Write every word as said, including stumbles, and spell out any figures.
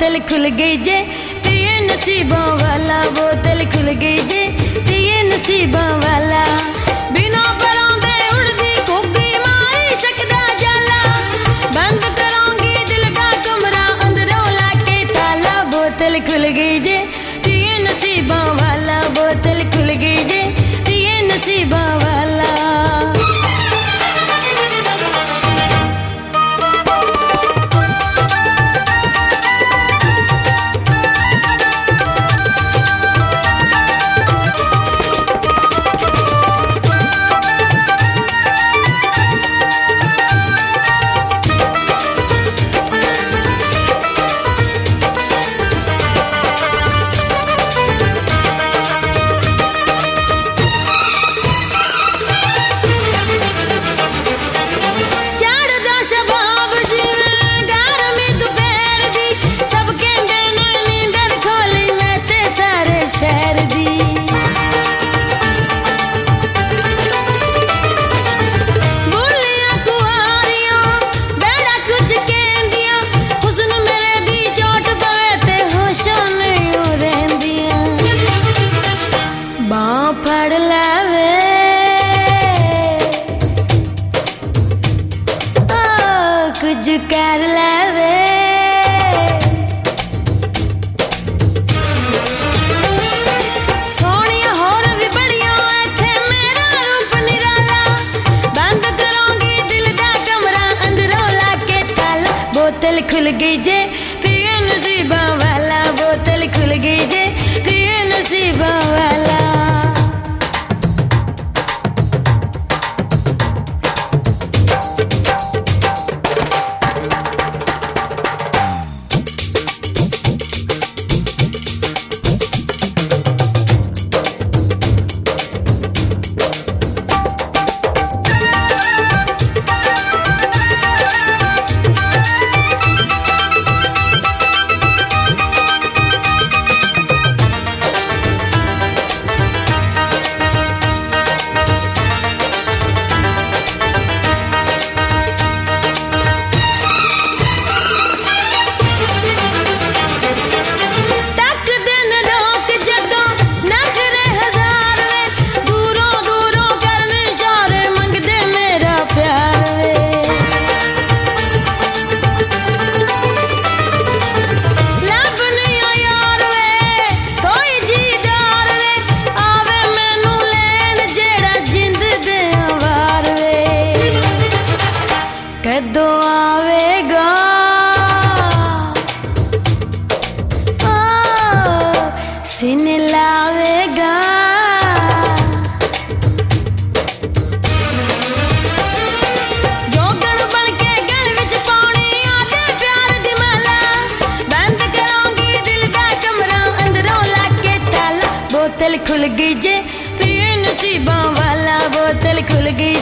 बोतल खुल गई जे पिए नसीबों वाला, बोतल खुल गई जे पिए नसीबों वाला। बिना परांदे उड़दी घुग्गी मारी शकदा जाला, बंद करांगी दिल दा कमरा अंदरों लाके ताला। बोतल खुल गई जे पिए नसीबों वाला, बोतल खुल गई जे पिए नसीबों वाला। फड़ लावे ओ कुछ कर लावे, सोनिया होर भी बड़िया इत्थे मेरा रूप निराला। बंद करांगी दिल दा कमरा अंदरों लाके ताला। बोतल खुल गई जे पिए नसीबों वाला, बोतल खुल गई जे पिए नसीबों वाला। कदों आवेगा ओ सीन लावेगा, जोगन बन के गल विच पानी आदे प्यार दी माला। बंद करांगी दिल दा कमरा अंदरों लाके ताला। बोतल खुल गई जे पिए नसीबों वाला, बोतल खुल गई